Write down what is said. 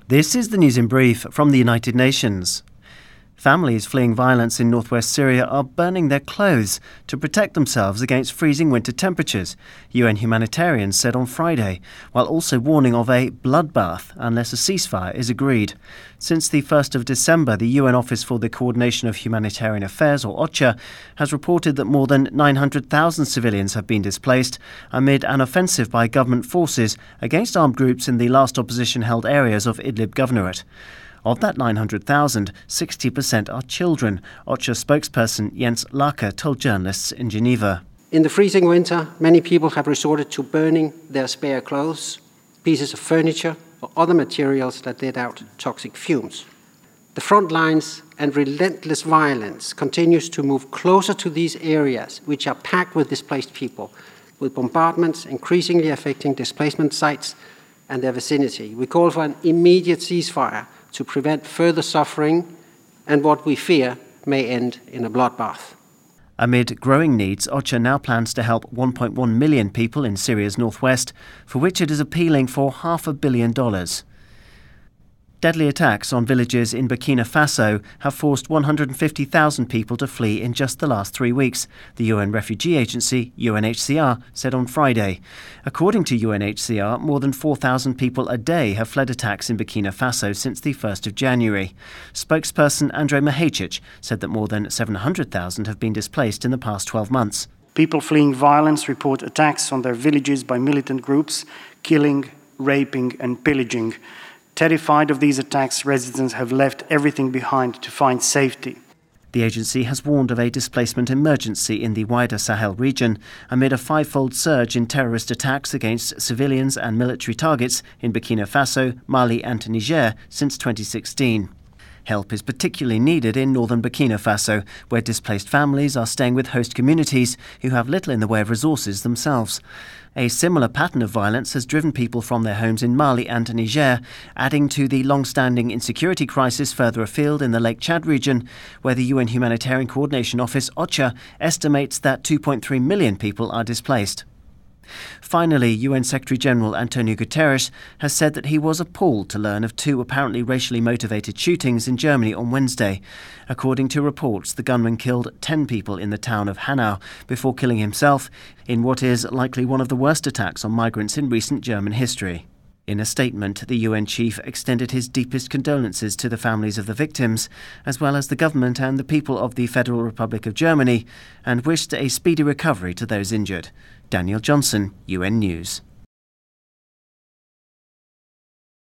This is the news in brief from the United Nations. Families fleeing violence in northwest Syria are burning their clothes to protect themselves against freezing winter temperatures, UN humanitarians said on Friday, while also warning of a bloodbath unless a ceasefire is agreed. Since the 1st of December, the UN Office for the Coordination of Humanitarian Affairs, or OCHA, has reported that more than 900,000 civilians have been displaced amid an offensive by government forces against armed groups in the last opposition-held areas of Idlib Governorate. Of that 900,000, 60% are children, OCHA spokesperson Jens Lacher told journalists in Geneva. In the freezing winter, many people have resorted to burning their spare clothes, pieces of furniture, or other materials that let out toxic fumes. The front lines and relentless violence continues to move closer to these areas, which are packed with displaced people, with bombardments increasingly affecting displacement sites and their vicinity. We call for an immediate ceasefire to prevent further suffering and what we fear may end in a bloodbath. Amid growing needs, OCHA now plans to help 1.1 million people in Syria's northwest, for which it is appealing for $500 million. Deadly attacks on villages in Burkina Faso have forced 150,000 people to flee in just the last 3 weeks, the UN refugee agency, UNHCR, said on Friday. According to UNHCR, more than 4,000 people a day have fled attacks in Burkina Faso since the 1st of January. Spokesperson Andrej Mahecic said that more than 700,000 have been displaced in the past 12 months. People fleeing violence report attacks on their villages by militant groups, killing, raping and pillaging. Terrified of these attacks, residents have left everything behind to find safety. The agency has warned of a displacement emergency in the wider Sahel region amid a five-fold surge in terrorist attacks against civilians and military targets in Burkina Faso, Mali and Niger since 2016. Help is particularly needed in northern Burkina Faso, where displaced families are staying with host communities who have little in the way of resources themselves. A similar pattern of violence has driven people from their homes in Mali and Niger, adding to the long-standing insecurity crisis further afield in the Lake Chad region, where the UN Humanitarian Coordination Office, OCHA, estimates that 2.3 million people are displaced. Finally, UN Secretary-General Antonio Guterres has said that he was appalled to learn of two apparently racially motivated shootings in Germany on Wednesday. According to reports, the gunman killed 10 people in the town of Hanau before killing himself in what is likely one of the worst attacks on migrants in recent German history. In a statement, the UN chief extended his deepest condolences to the families of the victims, as well as the government and the people of the Federal Republic of Germany, and wished a speedy recovery to those injured. Daniel Johnson, UN News.